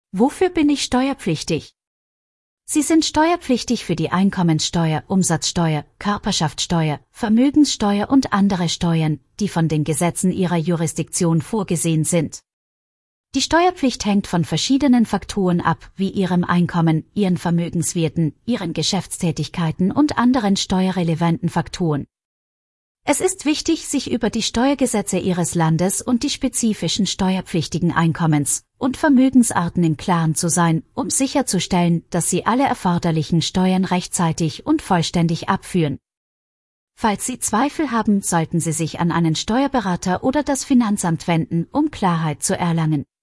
Wofür bin ich steuerpflichtig? Sie sind steuerpflichtig für die Einkommensteuer, Umsatzsteuer, Körperschaftssteuer, Vermögenssteuer und andere Steuern, die von den Gesetzen Ihrer Jurisdiktion vorgesehen sind. Die Steuerpflicht hängt von verschiedenen Faktoren ab, wie Ihrem Einkommen, Ihren Vermögenswerten, Ihren Geschäftstätigkeiten und anderen steuerrelevanten Faktoren. Es ist wichtig, sich über die Steuergesetze Ihres Landes und die spezifischen steuerpflichtigen Einkommens- und Vermögensarten im Klaren zu sein, um sicherzustellen, dass Sie alle erforderlichen Steuern rechtzeitig und vollständig abführen. Falls Sie Zweifel haben, sollten Sie sich an einen Steuerberater oder das Finanzamt wenden, um Klarheit zu erlangen.